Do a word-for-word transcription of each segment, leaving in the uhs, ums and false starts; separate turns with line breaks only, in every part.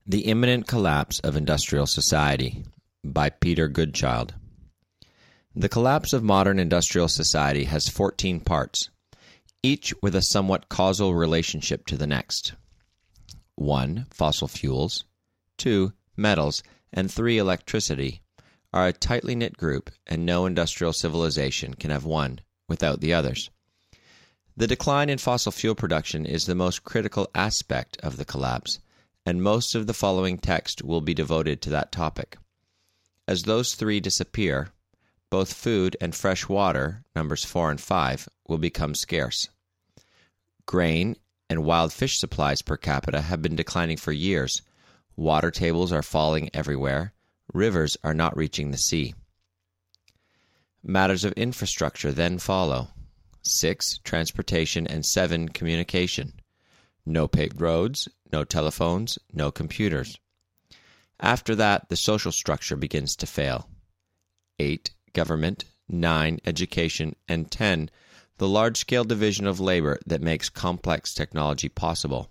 The Imminent Collapse of Industrial Society by Peter Goodchild. The collapse of modern industrial society has fourteen parts, each with a somewhat causal relationship to the next. one. Fossil fuels. two. Metals. And three. Electricity are a tightly knit group, and no industrial civilization can have one without the others. The decline in fossil fuel production is the most critical aspect of the collapse, and most of the following text will be devoted to that topic. As those three disappear, both food and fresh water, numbers four and five, will become scarce. Grain and wild fish supplies per capita have been declining for years. Water tables are falling everywhere. Rivers are not reaching the sea. Matters of infrastructure then follow. six. Transportation, and seven. Communication. No paved roads, no telephones, no computers. After that, the social structure begins to fail. eight. Government. nine. Education. And ten. The large-scale division of labor that makes complex technology possible.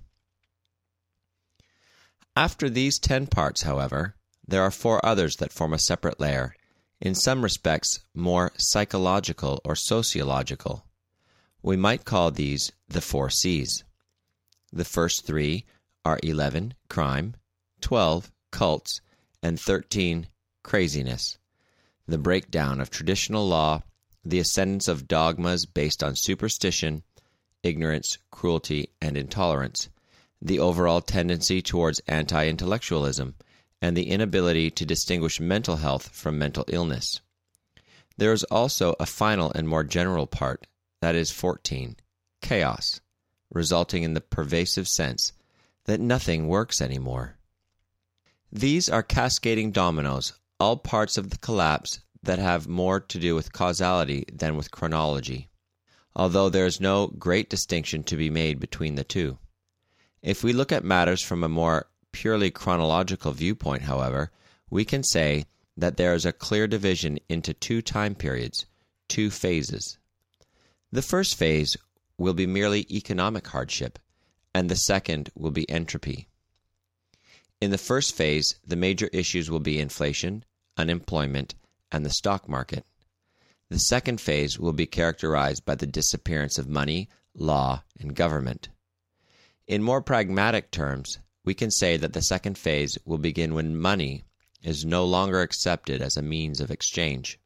After these ten parts, however, there are four others that form a separate layer, in some respects more psychological or sociological. We might call these the four C's. The first three are eleven, crime, twelve, cults, and thirteen, craziness. The breakdown of traditional law, the ascendance of dogmas based on superstition, ignorance, cruelty, and intolerance, the overall tendency towards anti-intellectualism, and the inability to distinguish mental health from mental illness. There is also a final and more general part, that is fourteen, chaos, resulting in the pervasive sense that nothing works anymore. These are cascading dominoes, all parts of the collapse that have more to do with causality than with chronology, although there is no great distinction to be made between the two. If we look at matters from a more purely chronological viewpoint, however, we can say that there is a clear division into two time periods, two phases. The first phase will be merely economic hardship, and the second will be entropy. In the first phase, the major issues will be inflation, unemployment, and the stock market. The second phase will be characterized by the disappearance of money, law, and government. In more pragmatic terms, we can say that the second phase will begin when money is no longer accepted as a means of exchange.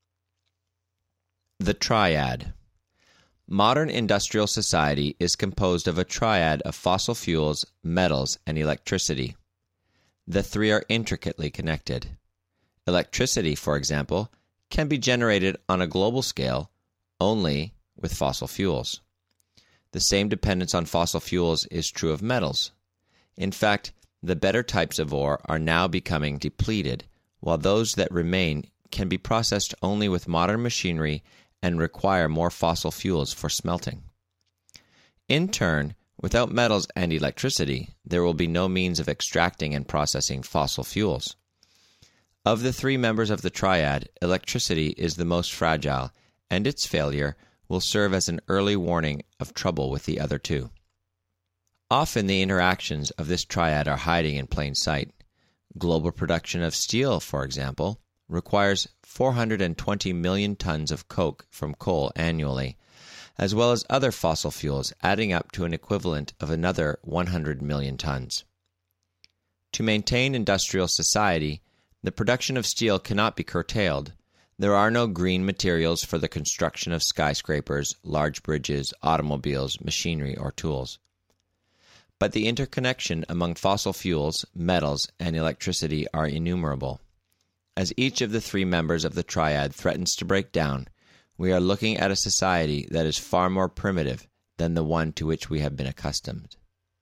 The triad. Modern industrial society is composed of a triad of fossil fuels, metals, and electricity. The three are intricately connected. Electricity, for example, can be generated on a global scale only with fossil fuels. The same dependence on fossil fuels is true of metals. In fact, the better types of ore are now becoming depleted, while those that remain can be processed only with modern machinery and require more fossil fuels for smelting. In turn, without metals and electricity, there will be no means of extracting and processing fossil fuels. Of the three members of the triad, electricity is the most fragile, and its failure will serve as an early warning of trouble with the other two. Often the interactions of this triad are hiding in plain sight. Global production of steel, for example, requires four hundred twenty million tons of coke from coal annually, as well as other fossil fuels, adding up to an equivalent of another one hundred million tons. To maintain industrial society, the production of steel cannot be curtailed. There are no green materials for the construction of skyscrapers, large bridges, automobiles, machinery, or tools. But the interconnection among fossil fuels, metals, and electricity are innumerable. As each of the three members of the triad threatens to break down, we are looking at a society that is far more primitive than the one to which we have been accustomed.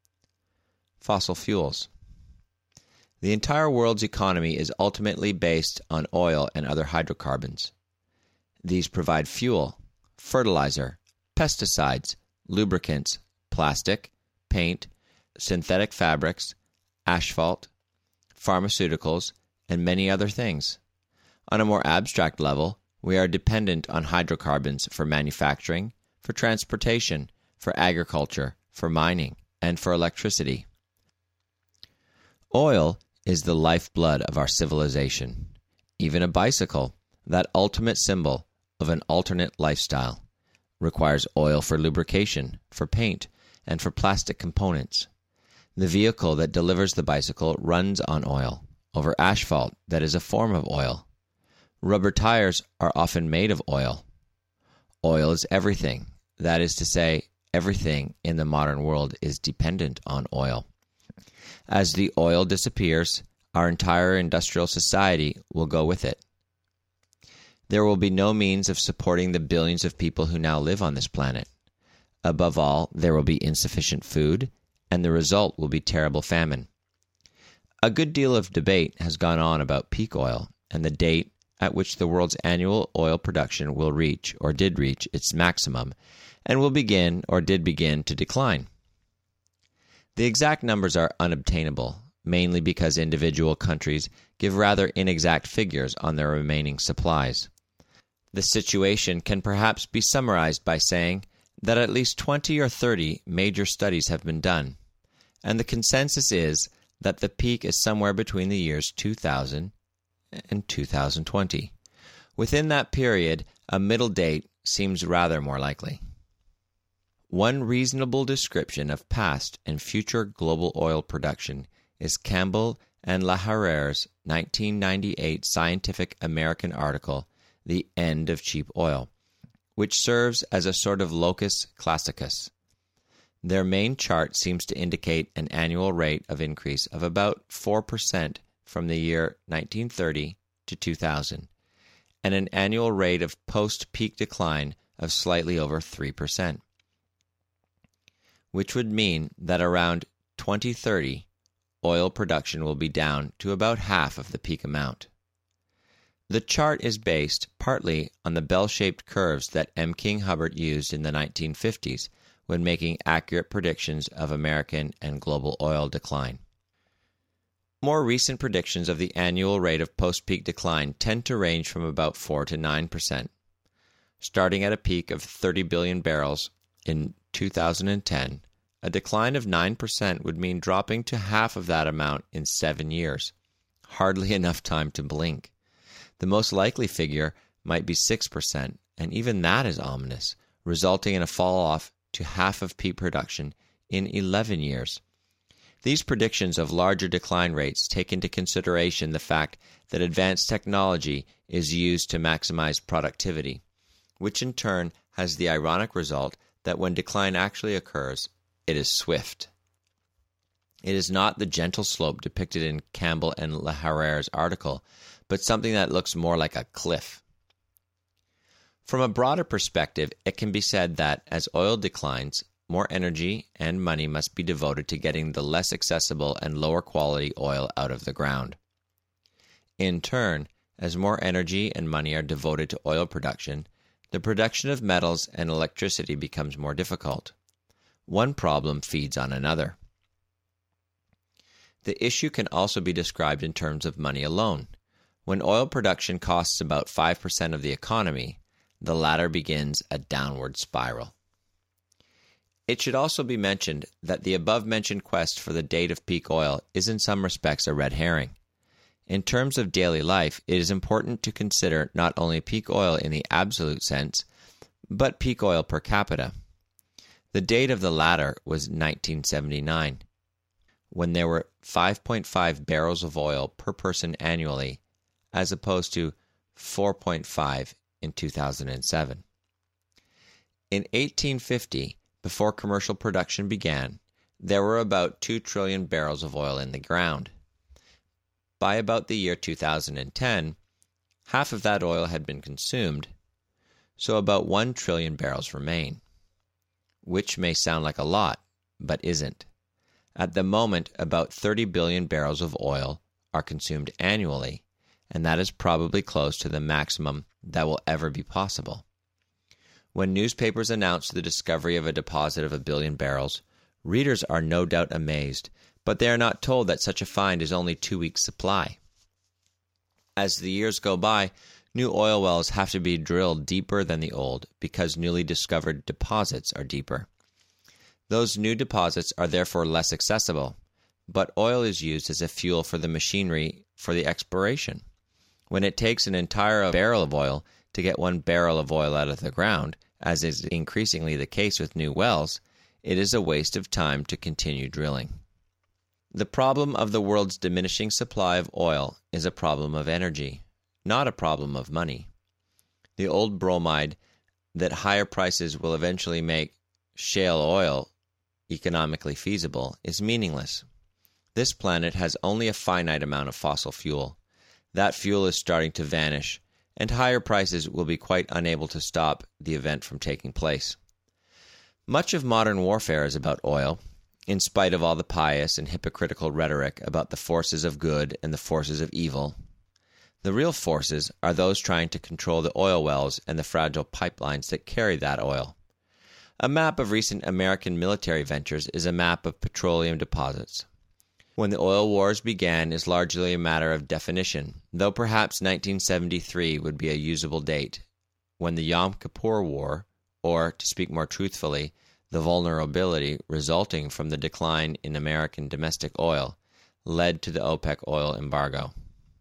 Fossil fuels. The entire world's economy is ultimately based on oil and other hydrocarbons. These provide fuel, fertilizer, pesticides, lubricants, plastic, paint, synthetic fabrics, asphalt, pharmaceuticals, and many other things. On a more abstract level, we are dependent on hydrocarbons for manufacturing, for transportation, for agriculture, for mining, and for electricity. Oil is the lifeblood of our civilization. Even a bicycle, that ultimate symbol of an alternate lifestyle, requires oil for lubrication, for paint, and for plastic components. The vehicle that delivers the bicycle runs on oil, over asphalt that is a form of oil. Rubber tires are often made of oil. Oil is everything. That is to say, everything in the modern world is dependent on oil. As the oil disappears, our entire industrial society will go with it. There will be no means of supporting the billions of people who now live on this planet. Above all, there will be insufficient food, and the result will be terrible famine. A good deal of debate has gone on about peak oil and the date at which the world's annual oil production will reach, or did reach, its maximum, and will begin, or did begin, to decline. The exact numbers are unobtainable, mainly because individual countries give rather inexact figures on their remaining supplies. The situation can perhaps be summarized by saying that at least twenty or thirty major studies have been done, and the consensus is that the peak is somewhere between the years two thousand and two thousand twenty. Within that period, a middle date seems rather more likely. One reasonable description of past and future global oil production is Campbell and Laharreur's nineteen ninety-eight Scientific American article, The End of Cheap Oil, which serves as a sort of locus classicus. Their main chart seems to indicate an annual rate of increase of about four percent from the year nineteen thirty to two thousand, and an annual rate of post-peak decline of slightly over three percent, which would mean that around twenty thirty, oil production will be down to about half of the peak amount. The chart is based partly on the bell-shaped curves that M. King Hubbert used in the nineteen fifties when making accurate predictions of American and global oil decline. More recent predictions of the annual rate of post-peak decline tend to range from about four to nine percent. Starting at a peak of thirty billion barrels in two thousand ten, a decline of nine percent would mean dropping to half of that amount in seven years. Hardly enough time to blink. The most likely figure might be six percent, and even that is ominous, resulting in a fall-off to half of peak production in eleven years. These predictions of larger decline rates take into consideration the fact that advanced technology is used to maximize productivity, which in turn has the ironic result that when decline actually occurs, it is swift. It is not the gentle slope depicted in Campbell and Laharreur's article, but something that looks more like a cliff. From a broader perspective, it can be said that as oil declines, more energy and money must be devoted to getting the less accessible and lower quality oil out of the ground. In turn, as more energy and money are devoted to oil production, the production of metals and electricity becomes more difficult. One problem feeds on another. The issue can also be described in terms of money alone. When oil production costs about five percent of the economy, the latter begins a downward spiral. It should also be mentioned that the above-mentioned quest for the date of peak oil is in some respects a red herring. In terms of daily life, it is important to consider not only peak oil in the absolute sense, but peak oil per capita. The date of the latter was nineteen seventy-nine, when there were five point five barrels of oil per person annually, as opposed to four point five in two thousand seven. In eighteen fifty, before commercial production began, there were about two trillion barrels of oil in the ground. By about the year two thousand ten, half of that oil had been consumed, so about one trillion barrels remain, which may sound like a lot, but isn't. At the moment, about thirty billion barrels of oil are consumed annually, and that is probably close to the maximum that will ever be possible. When newspapers announce the discovery of a deposit of a billion barrels, readers are no doubt amazed, but they are not told that such a find is only two weeks' supply. As the years go by, new oil wells have to be drilled deeper than the old because newly discovered deposits are deeper. Those new deposits are therefore less accessible, but oil is used as a fuel for the machinery for the exploration. When it takes an entire barrel of oil to get one barrel of oil out of the ground, as is increasingly the case with new wells, it is a waste of time to continue drilling. The problem of the world's diminishing supply of oil is a problem of energy, not a problem of money. The old bromide that higher prices will eventually make shale oil economically feasible is meaningless. This planet has only a finite amount of fossil fuel. That fuel is starting to vanish, and higher prices will be quite unable to stop the event from taking place. Much of modern warfare is about oil, in spite of all the pious and hypocritical rhetoric about the forces of good and the forces of evil. The real forces are those trying to control the oil wells and the fragile pipelines that carry that oil. A map of recent American military ventures is a map of petroleum deposits. When the oil wars began is largely a matter of definition, though perhaps nineteen seventy-three would be a usable date, when the Yom Kippur War, or, to speak more truthfully, the vulnerability resulting from the decline in American domestic oil, led to the OPEC oil embargo.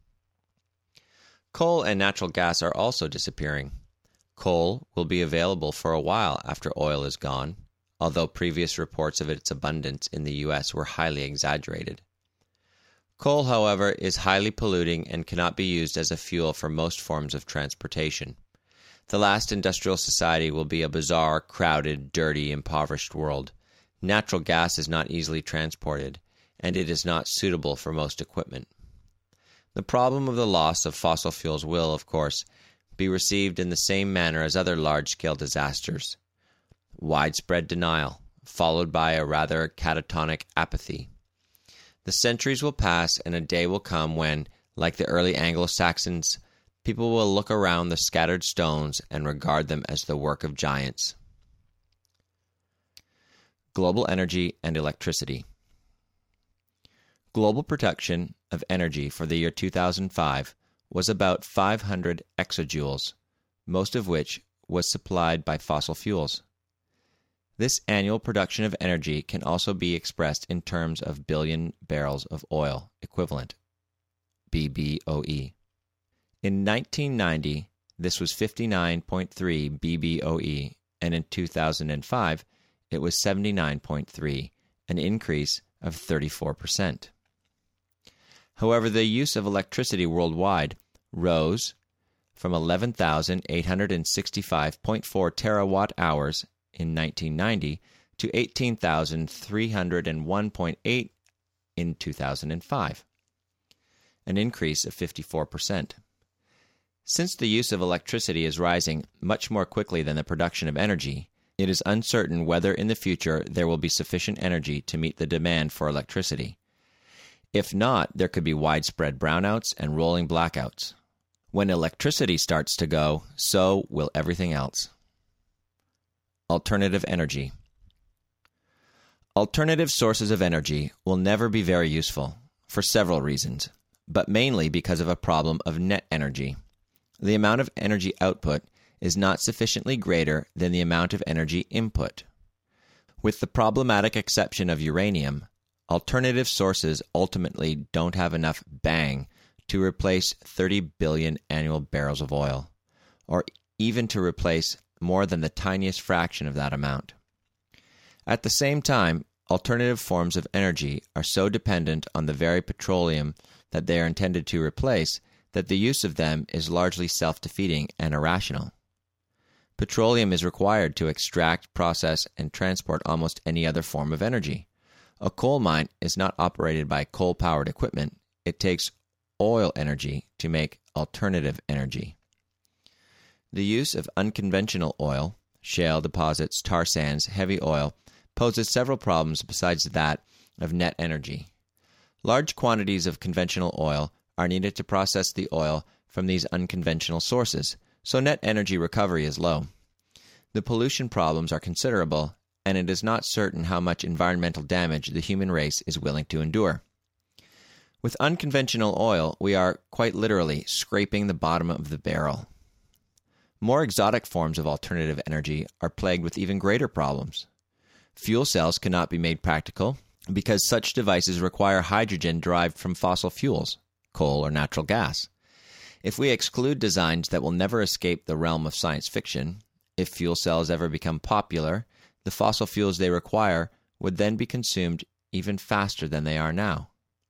Coal and natural gas are also disappearing. Coal will be available for a while after oil is gone, although previous reports of its abundance in the U S were highly exaggerated. Coal, however, is highly polluting and cannot be used as a fuel for most forms of transportation. The last industrial society will be a bizarre, crowded, dirty, impoverished world. Natural gas is not easily transported, and it is not suitable for most equipment. The problem of the loss of fossil fuels will, of course, be received in the same manner as other large-scale disasters. Widespread denial, followed by a rather catatonic apathy. The centuries will pass and a day will come when, like the early Anglo-Saxons, people will look around the scattered stones and regard them as the work of giants. Global energy and electricity. Global production of energy for the year two thousand five was about five hundred exajoules, most of which was supplied by fossil fuels. This annual production of energy can also be expressed in terms of billion barrels of oil equivalent, B B O E. In nineteen ninety, this was fifty-nine point three B B O E, and in two thousand five, it was seventy-nine point three, an increase of thirty-four percent. However, the use of electricity worldwide rose from eleven thousand eight hundred sixty-five point four terawatt hours in nineteen ninety to eighteen thousand three hundred one point eight in two thousand five, an increase of fifty-four percent. Since the use of electricity is rising much more quickly than the production of energy, it is uncertain whether in the future there will be sufficient energy to meet the demand for electricity. If not, there could be widespread brownouts and rolling blackouts. When electricity starts to go, so will everything else. Alternative energy. Alternative sources of energy will never be very useful, for several reasons, but mainly because of a problem of net energy. The amount of energy output is not sufficiently greater than the amount of energy input. With the problematic exception of uranium, alternative sources ultimately don't have enough bang to replace thirty billion annual barrels of oil, or even to replace more than the tiniest fraction of that amount. At the same time, alternative forms of energy are so dependent on the very petroleum that they are intended to replace that the use of them is largely self-defeating and irrational. Petroleum is required to extract, process, and transport almost any other form of energy. A coal mine is not operated by coal-powered equipment. It takes oil energy to make alternative energy. The use of unconventional oil, shale deposits, tar sands, heavy oil, poses several problems besides that of net energy. Large quantities of conventional oil are needed to process the oil from these unconventional sources, so net energy recovery is low. The pollution problems are considerable, and it is not certain how much environmental damage the human race is willing to endure. With unconventional oil, we are quite literally scraping the bottom of the barrel. More exotic forms of alternative energy are plagued with even greater problems. Fuel cells cannot be made practical, because such devices require hydrogen derived from fossil fuels, coal or natural gas. If we exclude designs that will never escape the realm of science fiction, if fuel cells ever become popular, the fossil fuels they require would then be consumed even faster than they are now.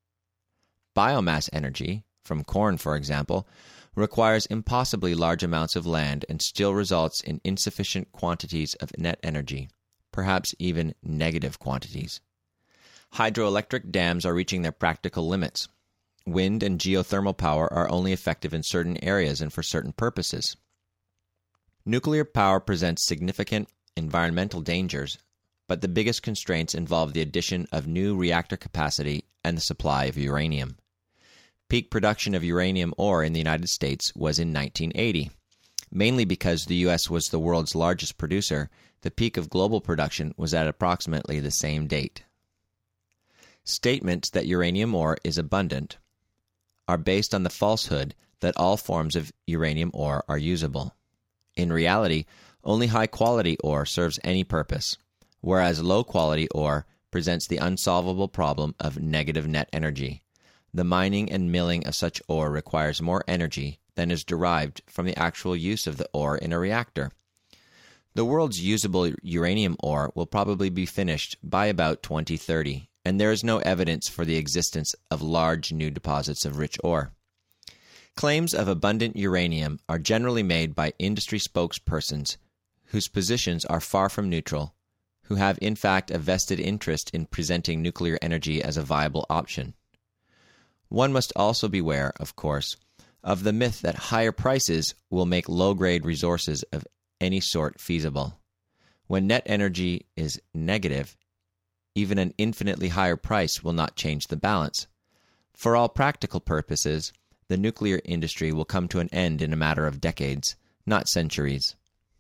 Biomass energy, from corn for example, requires impossibly large amounts of land and still results in insufficient quantities of net energy, perhaps even negative quantities. Hydroelectric dams are reaching their practical limits. Wind and geothermal power are only effective in certain areas and for certain purposes. Nuclear power presents significant environmental dangers, but the biggest constraints involve the addition of new reactor capacity and the supply of uranium. Peak production of uranium ore in the United States was in nineteen eighty. Mainly because the U S was the world's largest producer, the peak of global production was at approximately the same date. Statements that uranium ore is abundant are based on the falsehood that all forms of uranium ore are usable. In reality, only high-quality ore serves any purpose, whereas low-quality ore presents the unsolvable problem of negative net energy. The mining and milling of such ore requires more energy than is derived from the actual use of the ore in a reactor. The world's usable uranium ore will probably be finished by about twenty thirty, and there is no evidence for the existence of large new deposits of rich ore. Claims of abundant uranium are generally made by industry spokespersons whose positions are far from neutral, who have in fact a vested interest in presenting nuclear energy as a viable option. One must also beware, of course, of the myth that higher prices will make low-grade resources of any sort feasible. When net energy is negative, even an infinitely higher price will not change the balance. For all practical purposes, the nuclear industry will come to an end in a matter of decades, not centuries.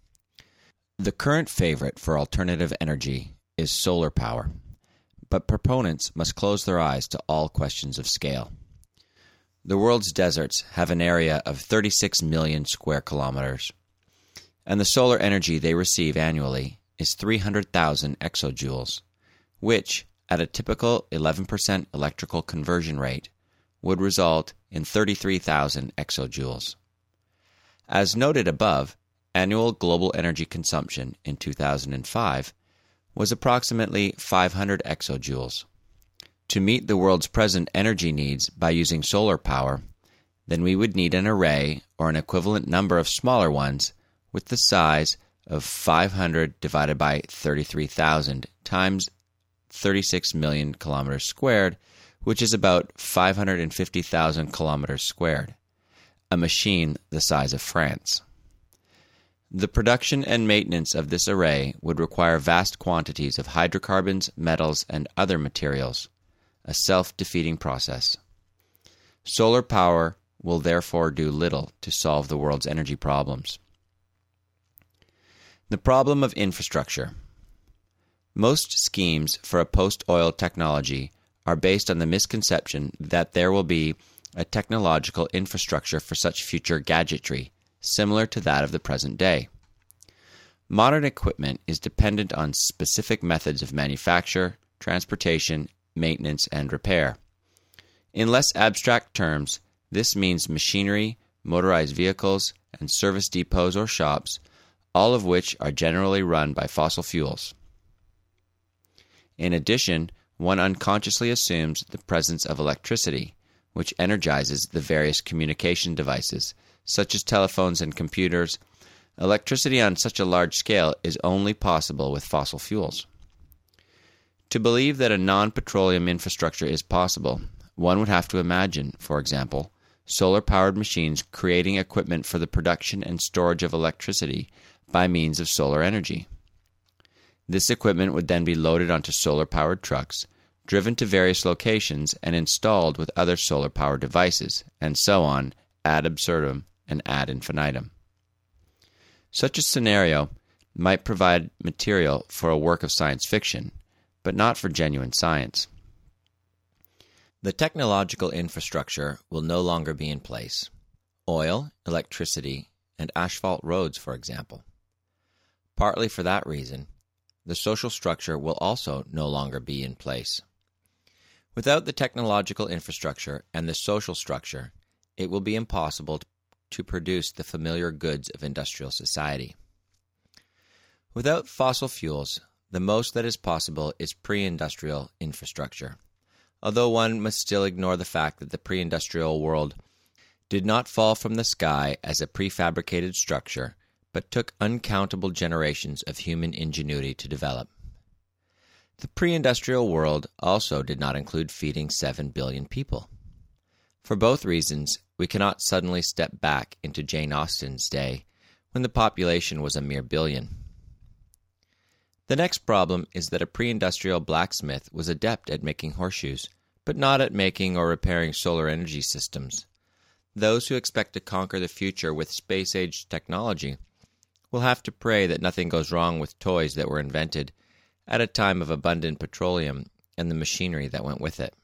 The current favorite for alternative energy is solar power, but proponents must close their eyes to all questions of scale. The world's deserts have an area of thirty-six million square kilometers, and the solar energy they receive annually is three hundred thousand exajoules, which, at a typical eleven percent electrical conversion rate, would result in thirty-three thousand exajoules. As noted above, annual global energy consumption in two thousand five was approximately five hundred exajoules. To meet the world's present energy needs by using solar power, then we would need an array or an equivalent number of smaller ones with the size of five hundred divided by thirty-three thousand times thirty-six million kilometers squared, which is about five hundred fifty thousand kilometers squared, a machine the size of France. The production and maintenance of this array would require vast quantities of hydrocarbons, metals, and other materials, a self-defeating process. Solar power will therefore do little to solve the world's energy problems. The problem of infrastructure. Most schemes for a post-oil technology are based on the misconception that there will be a technological infrastructure for such future gadgetry, similar to that of the present day. Modern equipment is dependent on specific methods of manufacture, transportation, maintenance, and repair. In less abstract terms, this means machinery, motorized vehicles, and service depots or shops, all of which are generally run by fossil fuels. In addition, one unconsciously assumes the presence of electricity, which energizes the various communication devices, such as telephones and computers. Electricity on such a large scale is only possible with fossil fuels. To believe that a non-petroleum infrastructure is possible, one would have to imagine, for example, solar-powered machines creating equipment for the production and storage of electricity by means of solar energy. This equipment would then be loaded onto solar-powered trucks, driven to various locations, and installed with other solar-powered devices, and so on, ad absurdum and ad infinitum. Such a scenario might provide material for a work of science fiction, but not for genuine science. The technological infrastructure will no longer be in place. Oil, electricity, and asphalt roads, for example. Partly for that reason, the social structure will also no longer be in place. Without the technological infrastructure and the social structure, it will be impossible to produce the familiar goods of industrial society. Without fossil fuels, the most that is possible is pre-industrial infrastructure, although one must still ignore the fact that the pre-industrial world did not fall from the sky as a prefabricated structure, but took uncountable generations of human ingenuity to develop. The pre-industrial world also did not include feeding seven billion people. For both reasons, we cannot suddenly step back into Jane Austen's day, when the population was a mere billion. The next problem is that a pre-industrial blacksmith was adept at making horseshoes, but not at making or repairing solar energy systems. Those who expect to conquer the future with space-age technology will have to pray that nothing goes wrong with toys that were invented at a time of abundant petroleum and the machinery that went with it.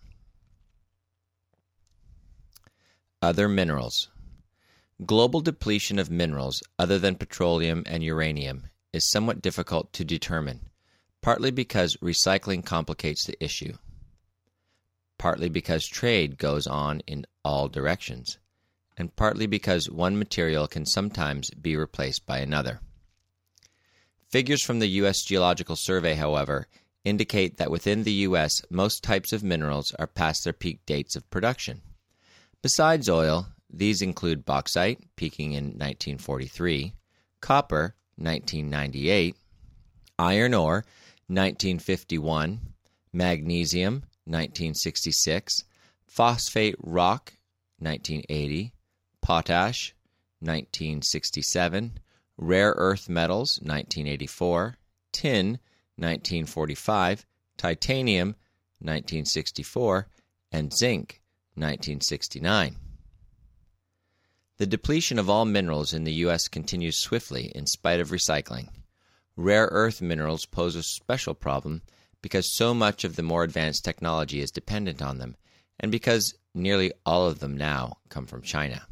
Other minerals. Global depletion of minerals other than petroleum and uranium is somewhat difficult to determine, partly because recycling complicates the issue, partly because trade goes on in all directions, and partly because one material can sometimes be replaced by another. Figures from the U S Geological Survey, however, indicate that within the U S most types of minerals are past their peak dates of production. Besides oil, these include bauxite, peaking in nineteen forty-three, copper, nineteen ninety-eight, iron ore, nineteen fifty-one, magnesium, nineteen sixty-six, phosphate rock, nineteen eighty, potash, nineteen sixty-seven, rare earth metals, nineteen eighty-four, tin, nineteen forty-five, titanium, nineteen sixty-four, and zinc, nineteen sixty-nine. The depletion of all minerals in the U S continues swiftly in spite of recycling. Rare earth minerals pose a special problem because so much of the more advanced technology is dependent on them, and because nearly all of them now come from China.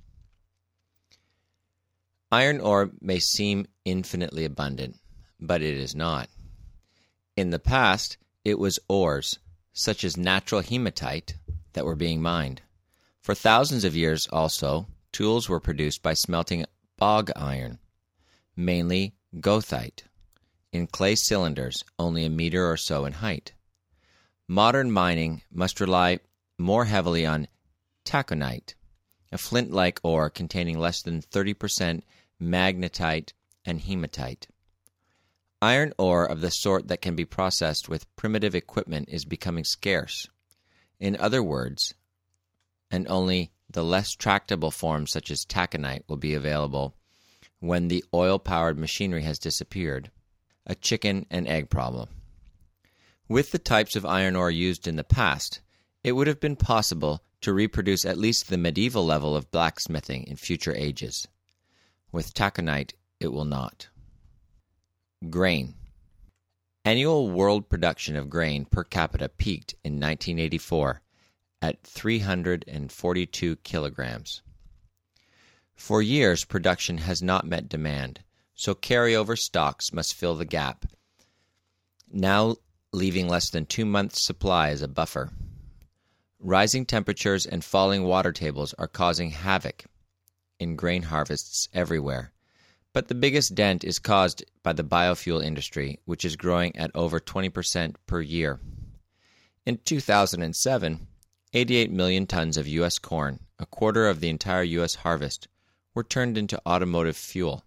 Iron ore may seem infinitely abundant, but it is not. In the past, it was ores, such as natural hematite, that were being mined. For thousands of years also, tools were produced by smelting bog iron, mainly goethite, in clay cylinders only a meter or so in height. Modern mining must rely more heavily on taconite, a flint-like ore containing less than thirty percent magnetite and hematite. Iron ore of the sort that can be processed with primitive equipment is becoming scarce. In other words, and only the less tractable forms such as taconite will be available when the oil-powered machinery has disappeared, a chicken and egg problem. With the types of iron ore used in the past, it would have been possible to reproduce at least the medieval level of blacksmithing in future ages. With taconite, it will not. Grain. Annual world production of grain per capita peaked in nineteen eighty-four at three hundred forty-two kilograms. For years, production has not met demand, so carryover stocks must fill the gap, now leaving less than two months' supply as a buffer. Rising temperatures and falling water tables are causing havoc in grain harvests everywhere, but the biggest dent is caused by the biofuel industry, which is growing at over twenty percent per year. In two thousand seven, eighty-eight million tons of U S corn, a quarter of the entire U S harvest, were turned into automotive fuel.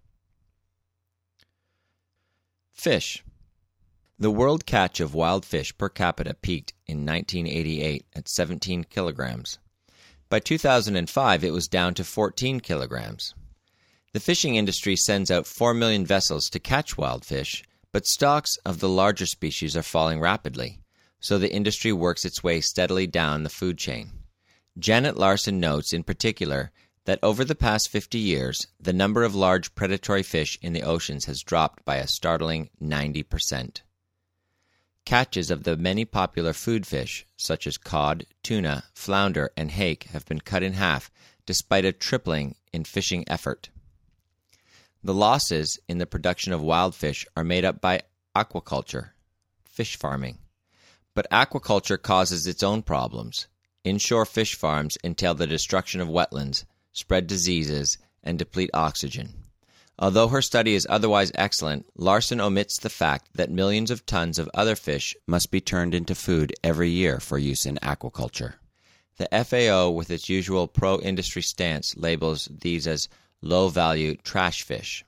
Fish. The world catch of wild fish per capita peaked in nineteen eighty-eight at seventeen kilograms. By two thousand five, it was down to fourteen kilograms. The fishing industry sends out four million vessels to catch wild fish, but stocks of the larger species are falling rapidly, so the industry works its way steadily down the food chain. Janet Larson notes in particular that over the past fifty years, the number of large predatory fish in the oceans has dropped by a startling ninety percent. Catches of the many popular food fish, such as cod, tuna, flounder, and hake, have been cut in half, despite a tripling in fishing effort. The losses in the production of wild fish are made up by aquaculture, fish farming, But aquaculture causes its own problems. Inshore fish farms entail the destruction of wetlands, spread diseases, and deplete oxygen. Although her study is otherwise excellent, Larson omits the fact that millions of tons of other fish must be turned into food every year for use in aquaculture. The F A O, with its usual pro-industry stance, labels these as low-value trash fish.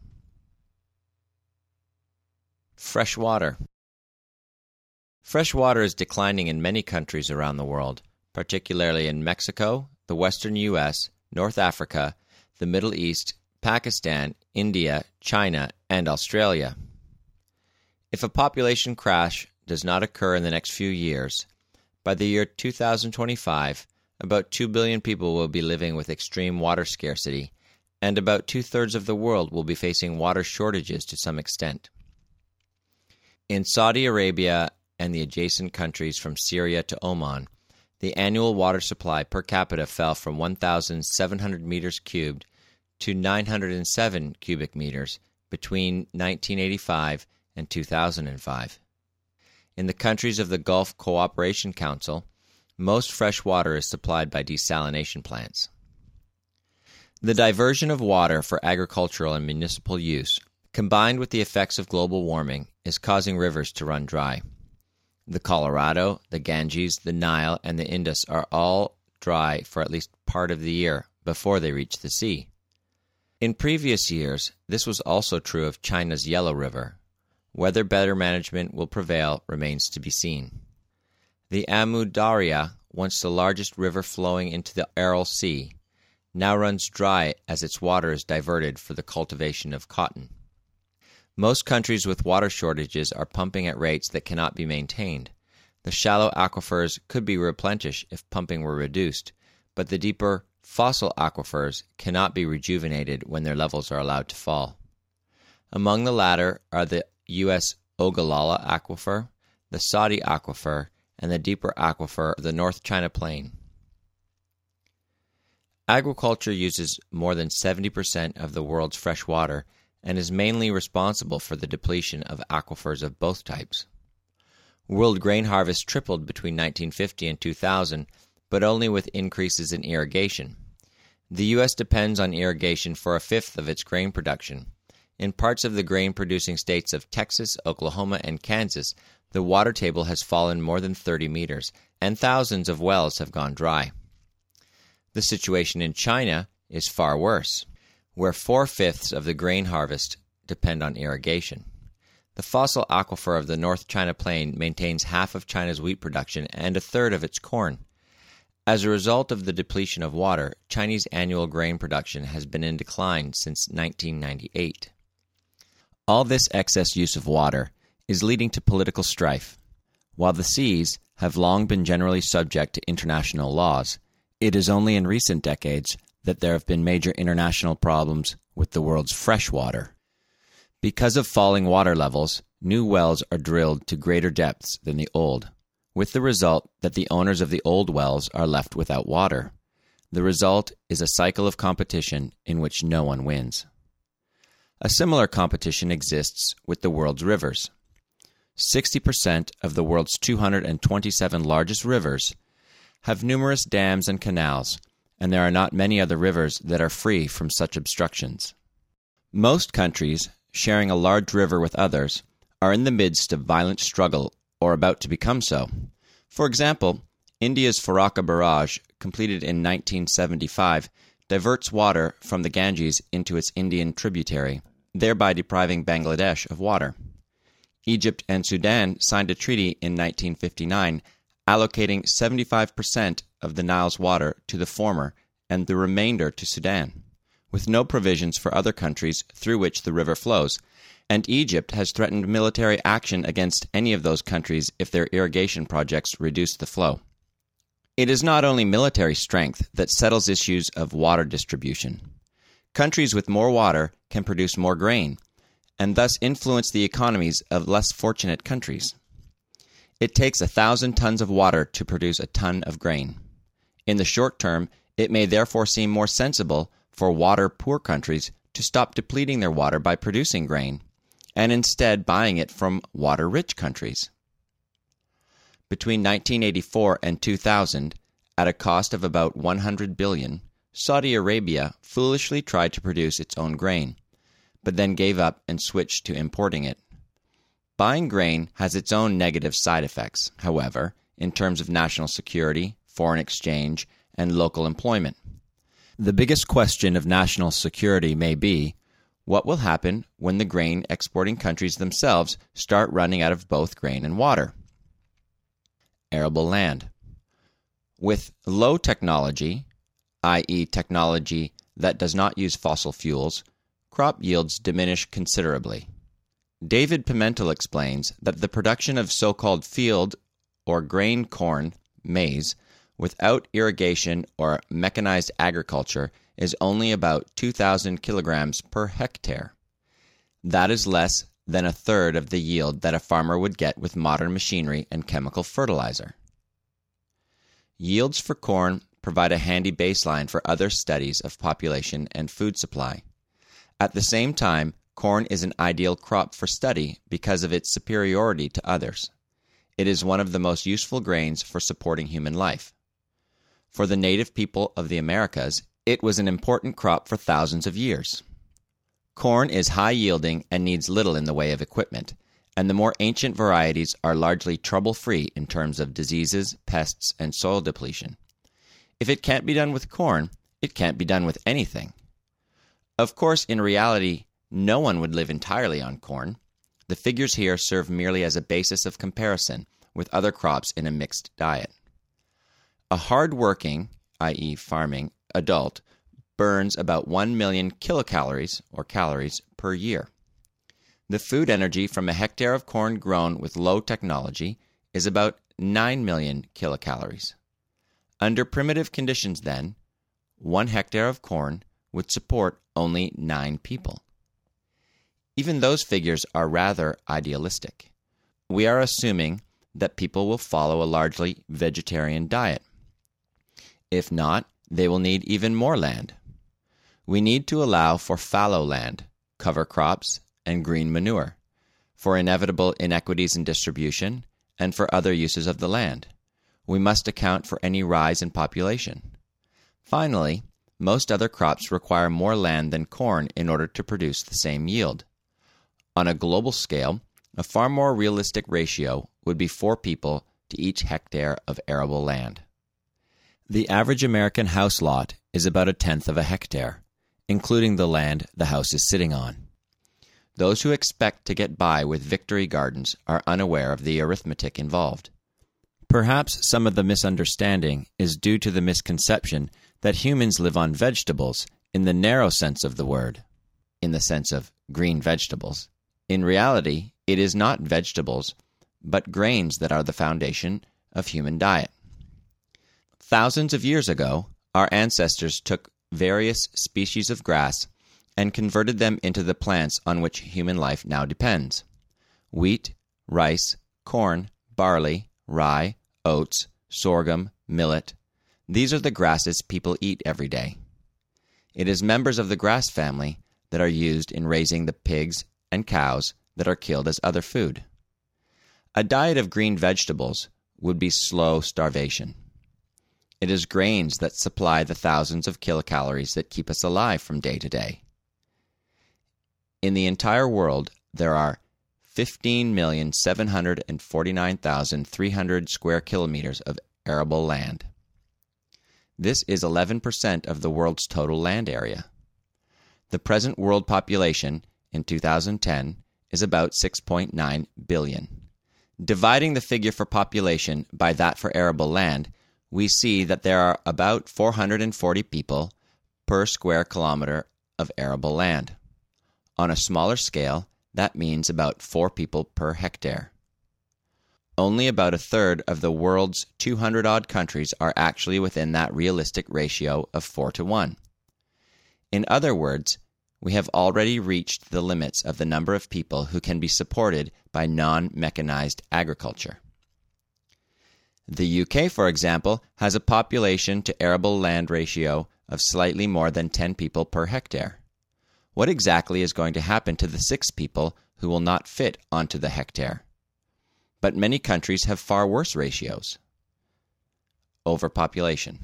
Fresh water. Fresh water is declining in many countries around the world, particularly in Mexico, the western U S, North Africa, the Middle East, Pakistan, India, China, and Australia. If a population crash does not occur in the next few years, by the year two thousand twenty-five, about two billion people will be living with extreme water scarcity, and about two-thirds of the world will be facing water shortages to some extent. In Saudi Arabia and the adjacent countries from Syria to Oman, the annual water supply per capita fell from one thousand seven hundred meters cubed to nine hundred seven cubic meters between nineteen eighty-five and two thousand five. In the countries of the Gulf Cooperation Council, most fresh water is supplied by desalination plants. The diversion of water for agricultural and municipal use, combined with the effects of global warming, is causing rivers to run dry. The Colorado, the Ganges, the Nile, and the Indus are all dry for at least part of the year before they reach the sea. In previous years, this was also true of China's Yellow River. Whether better management will prevail remains to be seen. The Amu Darya, once the largest river flowing into the Aral Sea, now runs dry as its water is diverted for the cultivation of cotton. Most countries with water shortages are pumping at rates that cannot be maintained. The shallow aquifers could be replenished if pumping were reduced, but the deeper fossil aquifers cannot be rejuvenated when their levels are allowed to fall. Among the latter are the U S Ogallala Aquifer, the Saudi Aquifer, and the deeper aquifer of the North China Plain. Agriculture uses more than seventy percent of the world's fresh water and is mainly responsible for the depletion of aquifers of both types. World grain harvest tripled between nineteen fifty and two thousand, but only with increases in irrigation. The U S depends on irrigation for a fifth of its grain production. In parts of the grain-producing states of Texas, Oklahoma, and Kansas, the water table has fallen more than thirty meters, and thousands of wells have gone dry. The situation in China is far worse, where four-fifths of the grain harvest depend on irrigation. The fossil aquifer of the North China Plain maintains half of China's wheat production and a third of its corn. As a result of the depletion of water, Chinese annual grain production has been in decline since nineteen ninety-eight. All this excess use of water is leading to political strife. While the seas have long been generally subject to international laws, it is only in recent decades that there have been major international problems with the world's fresh water. Because of falling water levels, new wells are drilled to greater depths than the old, with the result that the owners of the old wells are left without water. The result is a cycle of competition in which no one wins. A similar competition exists with the world's rivers. sixty percent of the world's two hundred twenty-seven largest rivers have numerous dams and canals, and there are not many other rivers that are free from such obstructions. Most countries, sharing a large river with others, are in the midst of violent struggle or about to become so. For example, India's Farakka Barrage, completed in nineteen seventy-five, diverts water from the Ganges into its Indian tributary, thereby depriving Bangladesh of water. Egypt and Sudan signed a treaty in nineteen fifty-nine allocating seventy-five percent of the Nile's water to the former and the remainder to Sudan, with no provisions for other countries through which the river flows, and Egypt has threatened military action against any of those countries if their irrigation projects reduce the flow. It is not only military strength that settles issues of water distribution. Countries with more water can produce more grain, and thus influence the economies of less fortunate countries. It takes a thousand tons of water to produce a ton of grain. In the short term, it may therefore seem more sensible for water-poor countries to stop depleting their water by producing grain, and instead buying it from water-rich countries. Between nineteen eighty-four and two thousand, at a cost of about one hundred billion dollars, Saudi Arabia foolishly tried to produce its own grain, but then gave up and switched to importing it. Buying grain has its own negative side effects, however, in terms of national security, foreign exchange, and local employment. The biggest question of national security may be, what will happen when the grain exporting countries themselves start running out of both grain and water? Arable land. With low technology, that is technology that does not use fossil fuels, crop yields diminish considerably. David Pimentel explains that the production of so-called field or grain corn, maize, without irrigation or mechanized agriculture is only about two thousand kilograms per hectare. That is less than a third of the yield that a farmer would get with modern machinery and chemical fertilizer. Yields for corn provide a handy baseline for other studies of population and food supply. At the same time, corn is an ideal crop for study because of its superiority to others. It is one of the most useful grains for supporting human life. For the native people of the Americas, it was an important crop for thousands of years. Corn is high-yielding and needs little in the way of equipment, and the more ancient varieties are largely trouble-free in terms of diseases, pests, and soil depletion. If it can't be done with corn, it can't be done with anything. Of course, in reality, no one would live entirely on corn. The figures here serve merely as a basis of comparison with other crops in a mixed diet. A hard-working, that is farming, adult burns about one million kilocalories, or calories, per year. The food energy from a hectare of corn grown with low technology is about nine million kilocalories. Under primitive conditions, then, one hectare of corn would support only nine people. Even those figures are rather idealistic. We are assuming that people will follow a largely vegetarian diet. If not, they will need even more land. We need to allow for fallow land, cover crops, and green manure, for inevitable inequities in distribution, and for other uses of the land. We must account for any rise in population. Finally, most other crops require more land than corn in order to produce the same yield. On a global scale, a far more realistic ratio would be four people to each hectare of arable land. The average American house lot is about a tenth of a hectare, including the land the house is sitting on. Those who expect to get by with victory gardens are unaware of the arithmetic involved. Perhaps some of the misunderstanding is due to the misconception that humans live on vegetables in the narrow sense of the word, in the sense of green vegetables. In reality, it is not vegetables, but grains that are the foundation of human diet. Thousands of years ago, our ancestors took various species of grass and converted them into the plants on which human life now depends. Wheat, rice, corn, barley, rye, oats, sorghum, millet. These are the grasses people eat every day. It is members of the grass family that are used in raising the pigs and cows that are killed as other food. A diet of green vegetables would be slow starvation. It is grains that supply the thousands of kilocalories that keep us alive from day to day. In the entire world, there are fifteen million seven hundred forty-nine thousand three hundred square kilometers of arable land. This is eleven percent of the world's total land area. The present world population in two thousand ten is about six point nine billion. Dividing the figure for population by that for arable land, we see that there are about four hundred forty people per square kilometer of arable land. On a smaller scale, that means about four people per hectare. Only about a third of the world's two hundred odd countries are actually within that realistic ratio of four to one. In other words, we have already reached the limits of the number of people who can be supported by non-mechanized agriculture. The U K, for example, has a population to arable land ratio of slightly more than ten people per hectare. What exactly is going to happen to the six people who will not fit onto the hectare? but many countries have far worse ratios. Overpopulation.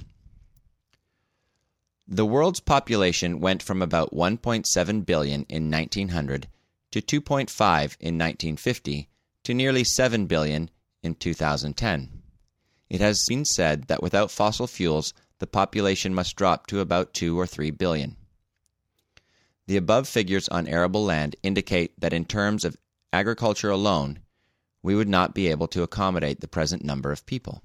The world's population went from about one point seven billion in nineteen hundred to two point five in nineteen fifty to nearly seven billion in two thousand ten. It has been said that without fossil fuels, the population must drop to about two or three billion. The above figures on arable land indicate that in terms of agriculture alone, we would not be able to accommodate the present number of people.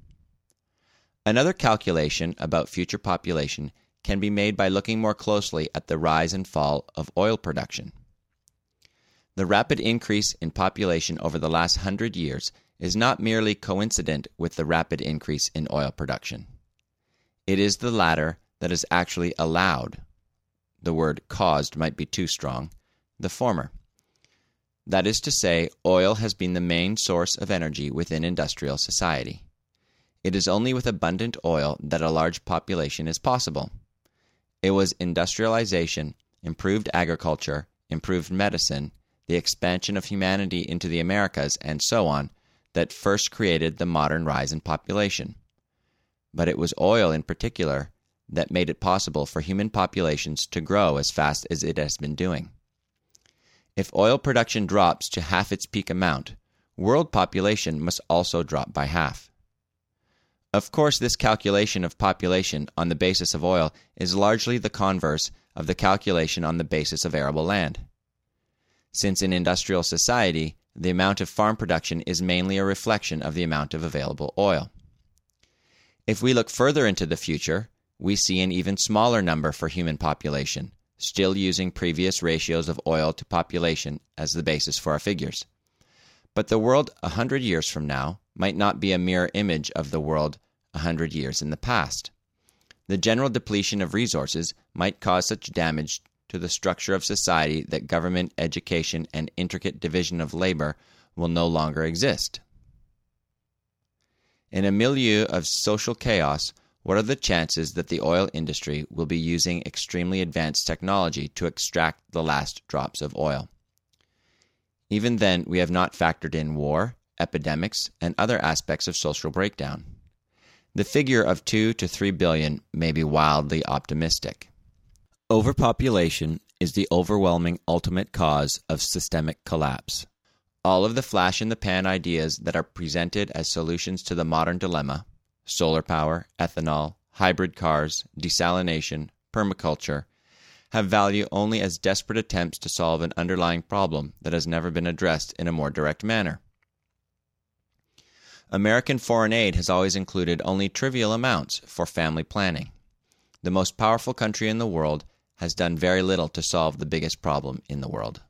Another calculation about future population can be made by looking more closely at the rise and fall of oil production. The rapid increase in population over the last hundred years is not merely coincident with the rapid increase in oil production. It is the latter that has actually allowed, the word caused might be too strong, the former. That is to say, oil has been the main source of energy within industrial society. It is only with abundant oil that a large population is possible. It was industrialization, improved agriculture, improved medicine, the expansion of humanity into the Americas, and so on, that first created the modern rise in population. But it was oil in particular that made it possible for human populations to grow as fast as it has been doing. If oil production drops to half its peak amount, world population must also drop by half. Of course, this calculation of population on the basis of oil is largely the converse of the calculation on the basis of arable land. Since in industrial society, the amount of farm production is mainly a reflection of the amount of available oil. If we look further into the future, we see an even smaller number for human population, still using previous ratios of oil to population as the basis for our figures. But the world a hundred years from now might not be a mirror image of the world a hundred years in the past. The general depletion of resources might cause such damage to the structure of society that government, education, and intricate division of labor will no longer exist. In a milieu of social chaos, what are the chances that the oil industry will be using extremely advanced technology to extract the last drops of oil? Even then, we have not factored in war, epidemics, and other aspects of social breakdown. The figure of two to three billion may be wildly optimistic. Overpopulation is the overwhelming ultimate cause of systemic collapse. All of the flash-in-the-pan ideas that are presented as solutions to the modern dilemma, solar power, ethanol, hybrid cars, desalination, permaculture, have value only as desperate attempts to solve an underlying problem that has never been addressed in a more direct manner. American foreign aid has always included only trivial amounts for family planning. The most powerful country in the world has done very little to solve the biggest problem in the world.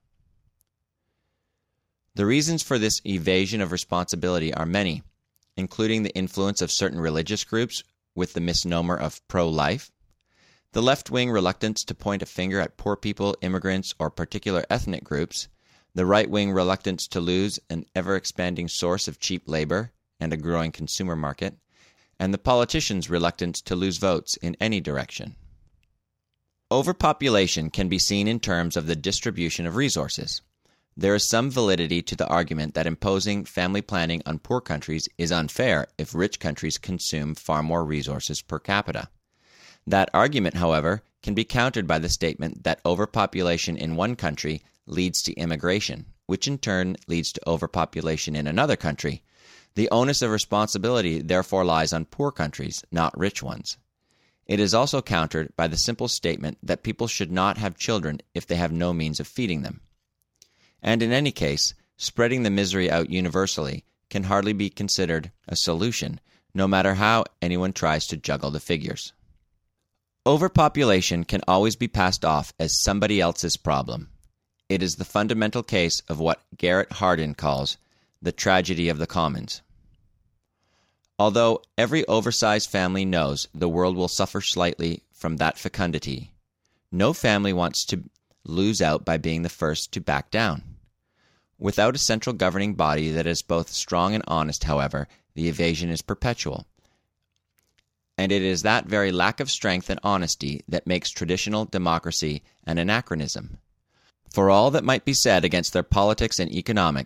The reasons for this evasion of responsibility are many, including the influence of certain religious groups with the misnomer of pro-life, the left-wing reluctance to point a finger at poor people, immigrants, or particular ethnic groups, the right-wing reluctance to lose an ever-expanding source of cheap labor and a growing consumer market, and the politicians' reluctance to lose votes in any direction. Overpopulation can be seen in terms of the distribution of resources. There is some validity to the argument that imposing family planning on poor countries is unfair if rich countries consume far more resources per capita. That argument, however, can be countered by the statement that overpopulation in one country leads to immigration, which in turn leads to overpopulation in another country. The onus of responsibility therefore lies on poor countries, not rich ones. It is also countered by the simple statement that people should not have children if they have no means of feeding them. And in any case, spreading the misery out universally can hardly be considered a solution, no matter how anyone tries to juggle the figures. Overpopulation can always be passed off as somebody else's problem. It is the fundamental case of what Garrett Hardin calls the tragedy of the commons. Although every oversized family knows the world will suffer slightly from that fecundity, no family wants to lose out by being the first to back down. Without a central governing body that is both strong and honest, however, the evasion is perpetual. And it is that very lack of strength and honesty that makes traditional democracy an anachronism. For all that might be said against their politics and economics,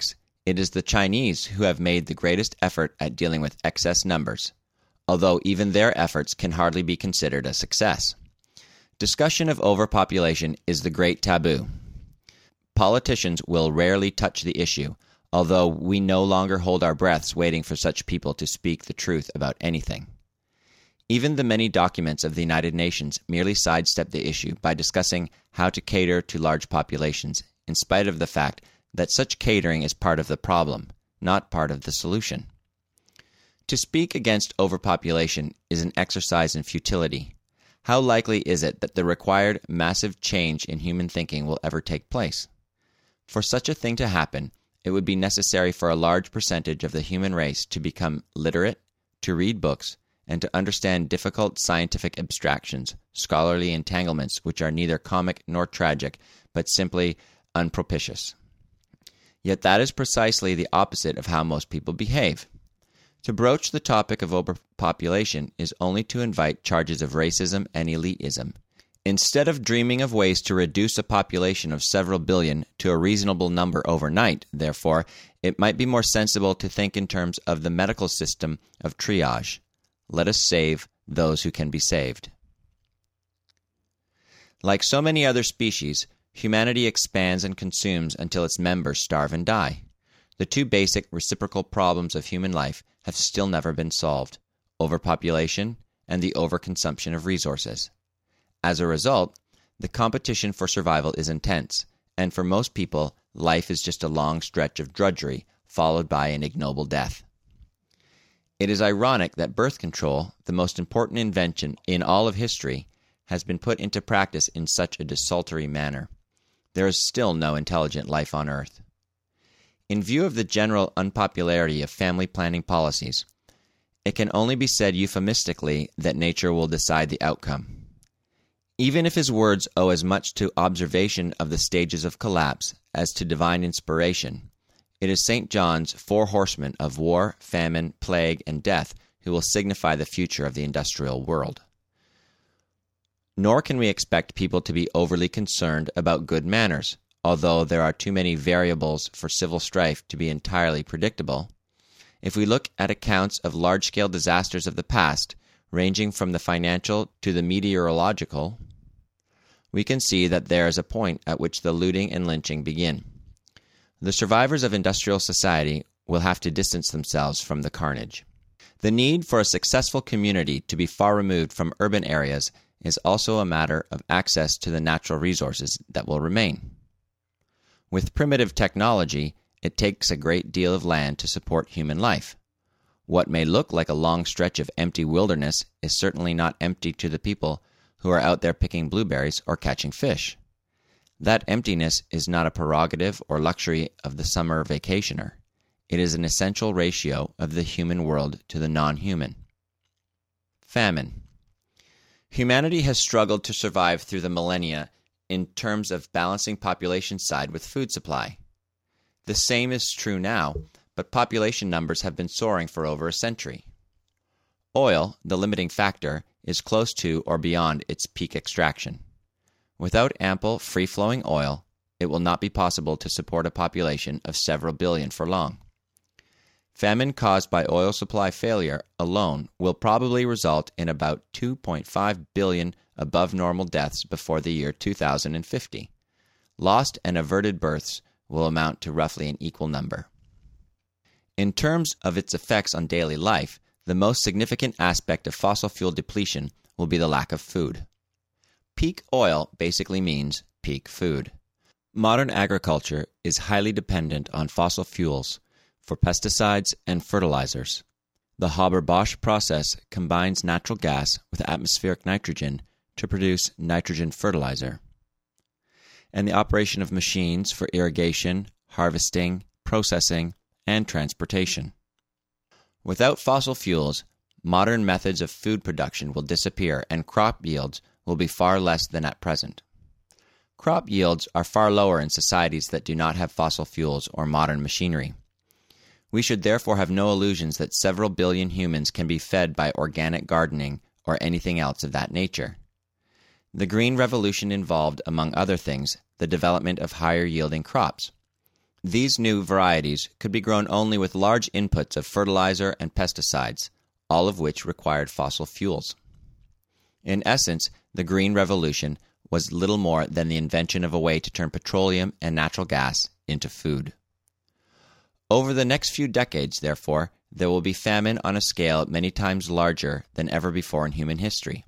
It is the Chinese who have made the greatest effort at dealing with excess numbers, although even their efforts can hardly be considered a success. Discussion of overpopulation is the great taboo. Politicians will rarely touch the issue, although we no longer hold our breaths waiting for such people to speak the truth about anything. Even the many documents of the United Nations merely sidestep the issue by discussing how to cater to large populations, in spite of the fact that such catering is part of the problem, not part of the solution. To speak against overpopulation is an exercise in futility. How likely is it that the required massive change in human thinking will ever take place? For such a thing to happen, it would be necessary for a large percentage of the human race to become literate, to read books, and to understand difficult scientific abstractions, scholarly entanglements which are neither comic nor tragic, but simply unpropitious. Yet that is precisely the opposite of how most people behave. To broach the topic of overpopulation is only to invite charges of racism and elitism. Instead of dreaming of ways to reduce a population of several billion to a reasonable number overnight, therefore, it might be more sensible to think in terms of the medical system of triage. Let us save those who can be saved. Like so many other species, humanity expands and consumes until its members starve and die. The two basic reciprocal problems of human life have still never been solved: overpopulation and the overconsumption of resources. As a result, the competition for survival is intense, and for most people, life is just a long stretch of drudgery, followed by an ignoble death. It is ironic that birth control, the most important invention in all of history, has been put into practice in such a desultory manner. There is still no intelligent life on Earth. In view of the general unpopularity of family planning policies, it can only be said euphemistically that nature will decide the outcome. Even if his words owe as much to observation of the stages of collapse as to divine inspiration, it is Saint John's four horsemen of war, famine, plague, and death who will signify the future of the industrial world. Nor can we expect people to be overly concerned about good manners, although there are too many variables for civil strife to be entirely predictable. If we look at accounts of large-scale disasters of the past, ranging from the financial to the meteorological, we can see that there is a point at which the looting and lynching begin. The survivors of industrial society will have to distance themselves from the carnage. The need for a successful community to be far removed from urban areas is also a matter of access to the natural resources that will remain. With primitive technology, it takes a great deal of land to support human life. What may look like a long stretch of empty wilderness is certainly not empty to the people who are out there picking blueberries or catching fish. That emptiness is not a prerogative or luxury of the summer vacationer. It is an essential ratio of the human world to the non-human. Famine. Humanity has struggled to survive through the millennia in terms of balancing population side with food supply. The same is true now, but population numbers have been soaring for over a century. Oil, the limiting factor, is close to or beyond its peak extraction. Without ample, free-flowing oil, it will not be possible to support a population of several billion for long. Famine caused by oil supply failure alone will probably result in about two point five billion above-normal deaths before the year two thousand fifty. Lost and averted births will amount to roughly an equal number. In terms of its effects on daily life, the most significant aspect of fossil fuel depletion will be the lack of food. Peak oil basically means peak food. Modern agriculture is highly dependent on fossil fuels for pesticides and fertilizers. The Haber-Bosch process combines natural gas with atmospheric nitrogen to produce nitrogen fertilizer. And the operation of machines for irrigation, harvesting, processing, and transportation. Without fossil fuels, modern methods of food production will disappear and crop yields will be far less than at present. Crop yields are far lower in societies that do not have fossil fuels or modern machinery. We should therefore have no illusions that several billion humans can be fed by organic gardening or anything else of that nature. The Green Revolution involved, among other things, the development of higher-yielding crops. These new varieties could be grown only with large inputs of fertilizer and pesticides, all of which required fossil fuels. In essence, the Green Revolution was little more than the invention of a way to turn petroleum and natural gas into food. Over the next few decades, therefore, there will be famine on a scale many times larger than ever before in human history.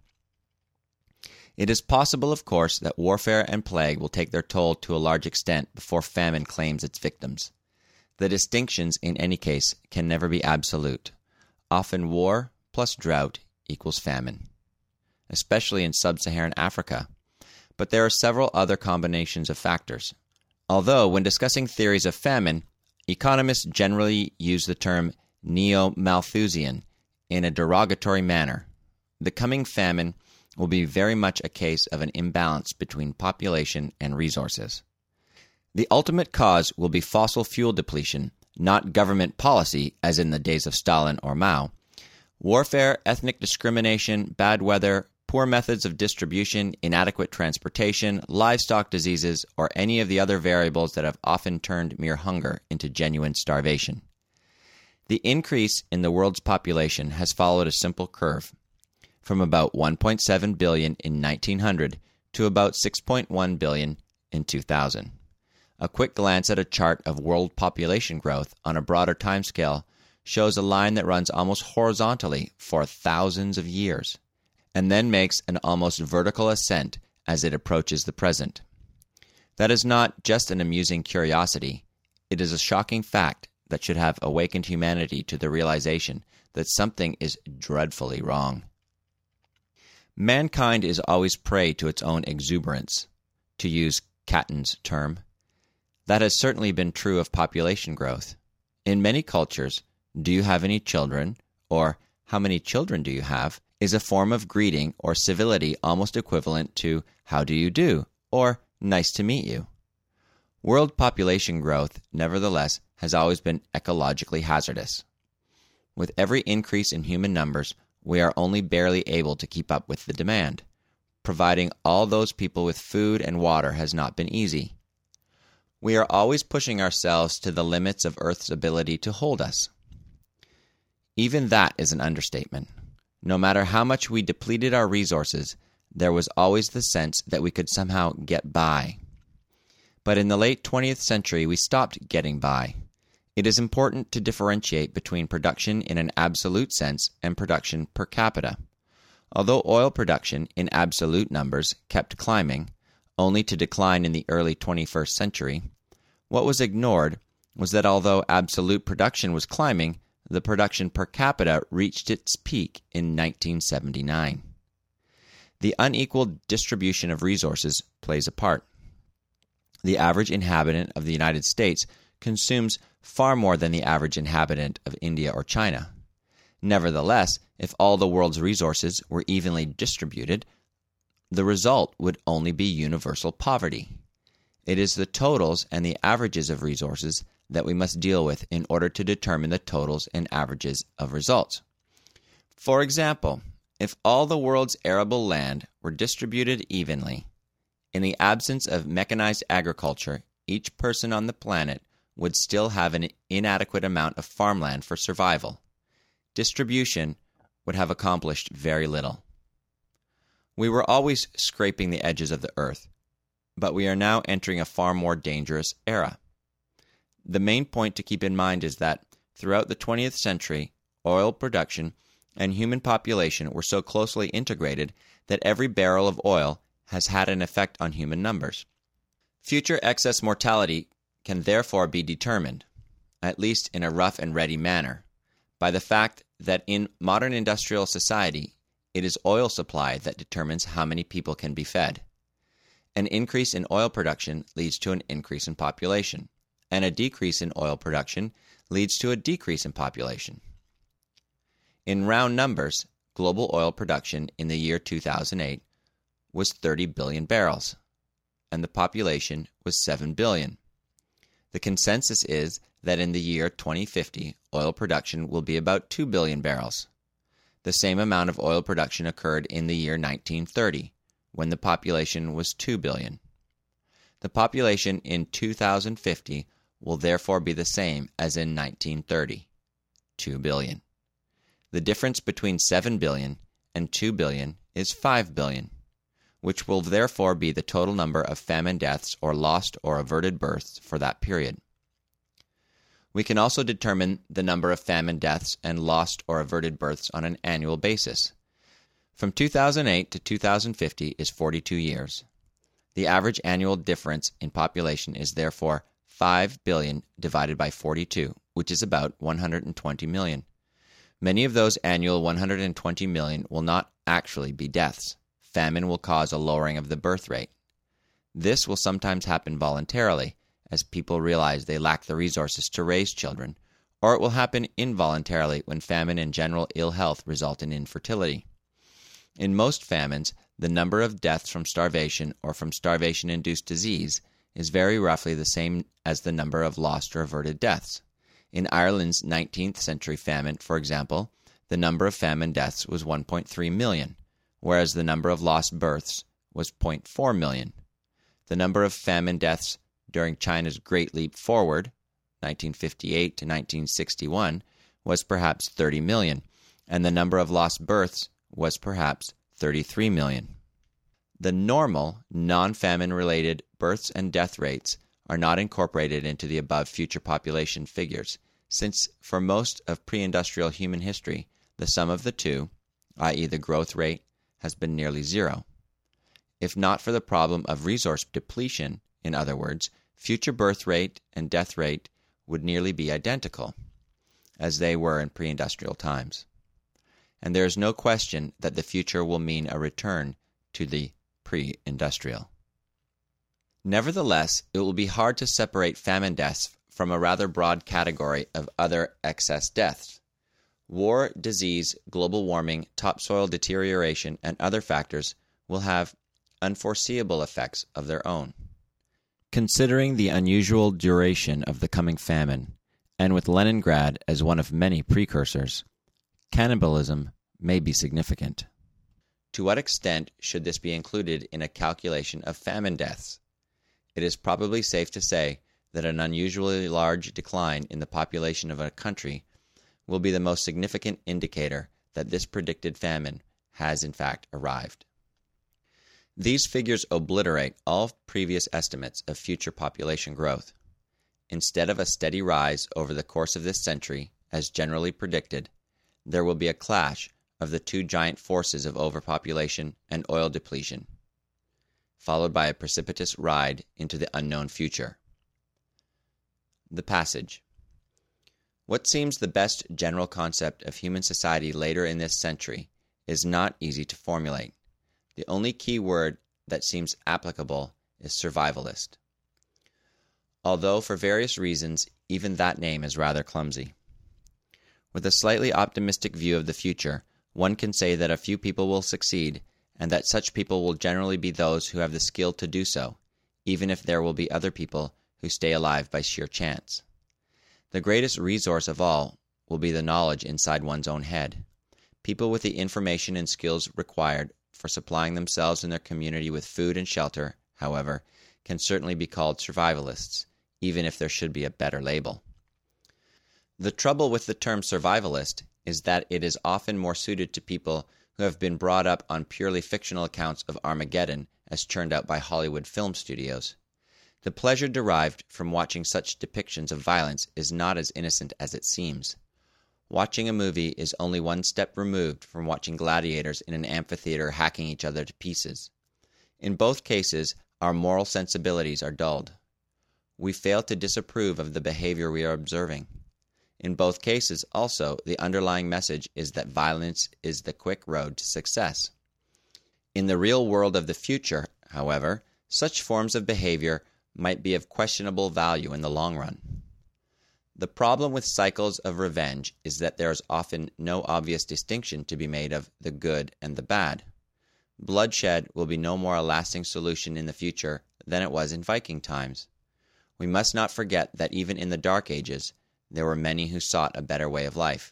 It is possible, of course, that warfare and plague will take their toll to a large extent before famine claims its victims. The distinctions, in any case, can never be absolute. Often war plus drought equals famine, especially in sub-Saharan Africa. But there are several other combinations of factors. Although, when discussing theories of famine, economists generally use the term neo-Malthusian in a derogatory manner, the coming famine will be very much a case of an imbalance between population and resources. The ultimate cause will be fossil fuel depletion, not government policy as in the days of Stalin or Mao. Warfare, ethnic discrimination, bad weather, poor methods of distribution, inadequate transportation, livestock diseases, or any of the other variables that have often turned mere hunger into genuine starvation. The increase in the world's population has followed a simple curve, from about one point seven billion in nineteen hundred to about six point one billion in two thousand. A quick glance at a chart of world population growth on a broader timescale shows a line that runs almost horizontally for thousands of years, and then makes an almost vertical ascent as it approaches the present. That is not just an amusing curiosity, it is a shocking fact that should have awakened humanity to the realization that something is dreadfully wrong. Mankind is always prey to its own exuberance, to use Catton's term. That has certainly been true of population growth. In many cultures, "Do you have any children?" or "How many children do you have?" is a form of greeting or civility almost equivalent to "How do you do?" or "Nice to meet you." World population growth, nevertheless, has always been ecologically hazardous. With every increase in human numbers, we are only barely able to keep up with the demand. Providing all those people with food and water has not been easy. We are always pushing ourselves to the limits of Earth's ability to hold us. Even that is an understatement. No matter how much we depleted our resources, there was always the sense that we could somehow get by. But in the late twentieth century, we stopped getting by. It is important to differentiate between production in an absolute sense and production per capita. Although oil production in absolute numbers kept climbing, only to decline in the early twenty-first century, what was ignored was that although absolute production was climbing, the production per capita reached its peak in nineteen seventy-nine. The unequal distribution of resources plays a part. The average inhabitant of the United States consumes far more than the average inhabitant of India or China. Nevertheless, if all the world's resources were evenly distributed, the result would only be universal poverty. It is the totals and the averages of resources that we must deal with in order to determine the totals and averages of results. For example, if all the world's arable land were distributed evenly, in the absence of mechanized agriculture, each person on the planet would still have an inadequate amount of farmland for survival. Distribution would have accomplished very little. We were always scraping the edges of the earth, but we are now entering a far more dangerous era. The main point to keep in mind is that throughout the twentieth century, oil production and human population were so closely integrated that every barrel of oil has had an effect on human numbers. Future excess mortality can therefore be determined, at least in a rough and ready manner, by the fact that in modern industrial society, it is oil supply that determines how many people can be fed. An increase in oil production leads to an increase in population, and a decrease in oil production leads to a decrease in population. In round numbers, global oil production in the year two thousand eight was thirty billion barrels, and the population was seven billion. The consensus is that in the year twenty fifty, oil production will be about two billion barrels. The same amount of oil production occurred in the year nineteen thirty, when the population was two billion. The population in two thousand fifty will therefore be the same as in nineteen thirty, two billion. The difference between seven billion and two billion is five billion, which will therefore be the total number of famine deaths or lost or averted births for that period. We can also determine the number of famine deaths and lost or averted births on an annual basis. From two thousand eight to two thousand fifty is forty-two years. The average annual difference in population is therefore five billion divided by forty-two, which is about one hundred twenty million. Many of those annual one hundred twenty million will not actually be deaths. Famine will cause a lowering of the birth rate. This will sometimes happen voluntarily, as people realize they lack the resources to raise children, or it will happen involuntarily when famine and general ill health result in infertility. In most famines, the number of deaths from starvation or from starvation-induced disease is very roughly the same as the number of lost or averted deaths. In Ireland's nineteenth century famine, for example, the number of famine deaths was one point three million, whereas the number of lost births was zero point four million. The number of famine deaths during China's Great Leap Forward, nineteen fifty-eight to nineteen sixty-one, was perhaps thirty million, and the number of lost births was perhaps thirty-three million. The normal, non-famine-related births and death rates are not incorporated into the above future population figures, since for most of pre-industrial human history, the sum of the two, that is the growth rate, has been nearly zero. If not for the problem of resource depletion, in other words, future birth rate and death rate would nearly be identical, as they were in pre-industrial times. And there is no question that the future will mean a return to the pre-industrial. Nevertheless, it will be hard to separate famine deaths from a rather broad category of other excess deaths. War, disease, global warming, topsoil deterioration, and other factors will have unforeseeable effects of their own. Considering the unusual duration of the coming famine, and with Leningrad as one of many precursors, cannibalism may be significant. To what extent should this be included in a calculation of famine deaths? It is probably safe to say that an unusually large decline in the population of a country will be the most significant indicator that this predicted famine has in fact arrived. These figures obliterate all previous estimates of future population growth. Instead of a steady rise over the course of this century, as generally predicted, there will be a clash of the two giant forces of overpopulation and oil depletion, followed by a precipitous ride into the unknown future. The passage. What seems the best general concept of human society later in this century is not easy to formulate. The only key word that seems applicable is survivalist, although for various reasons even that name is rather clumsy. With a slightly optimistic view of the future, one can say that a few people will succeed, and that such people will generally be those who have the skill to do so, even if there will be other people who stay alive by sheer chance. The greatest resource of all will be the knowledge inside one's own head. People with the information and skills required for supplying themselves and their community with food and shelter, however, can certainly be called survivalists, even if there should be a better label. The trouble with the term survivalist is that it is often more suited to people who have been brought up on purely fictional accounts of Armageddon as churned out by Hollywood film studios. The pleasure derived from watching such depictions of violence is not as innocent as it seems. Watching a movie is only one step removed from watching gladiators in an amphitheater hacking each other to pieces. In both cases, our moral sensibilities are dulled. We fail to disapprove of the behavior we are observing. In both cases, also, the underlying message is that violence is the quick road to success. In the real world of the future, however, such forms of behavior might be of questionable value in the long run. The problem with cycles of revenge is that there is often no obvious distinction to be made of the good and the bad. Bloodshed will be no more a lasting solution in the future than it was in Viking times. We must not forget that even in the Dark Ages, there were many who sought a better way of life.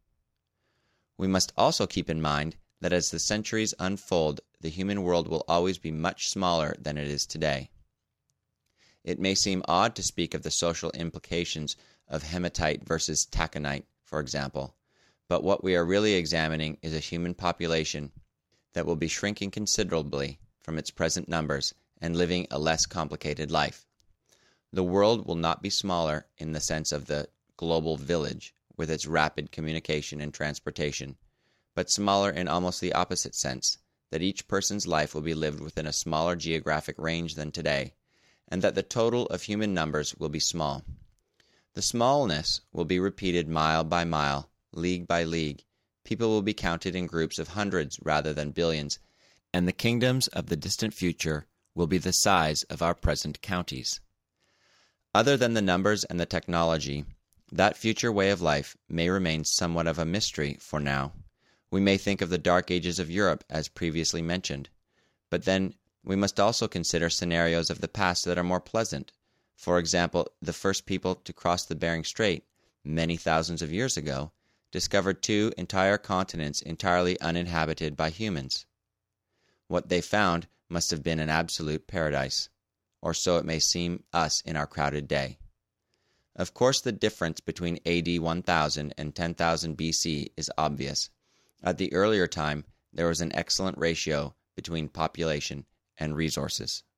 We must also keep in mind that as the centuries unfold, the human world will always be much smaller than it is today. It may seem odd to speak of the social implications of hematite versus taconite, for example, but what we are really examining is a human population that will be shrinking considerably from its present numbers and living a less complicated life. The world will not be smaller in the sense of the global village with its rapid communication and transportation, but smaller in almost the opposite sense, that each person's life will be lived within a smaller geographic range than today, and that the total of human numbers will be small. The smallness will be repeated mile by mile, league by league. People will be counted in groups of hundreds rather than billions, and the kingdoms of the distant future will be the size of our present counties. Other than the numbers and the technology, that future way of life may remain somewhat of a mystery for now. We may think of the Dark Ages of Europe as previously mentioned, but then we must also consider scenarios of the past that are more pleasant. For example, the first people to cross the Bering Strait, many thousands of years ago, discovered two entire continents entirely uninhabited by humans. What they found must have been an absolute paradise, or so it may seem us in our crowded day. Of course, the difference between A D one thousand and ten thousand B C is obvious. At the earlier time, there was an excellent ratio between population and resources.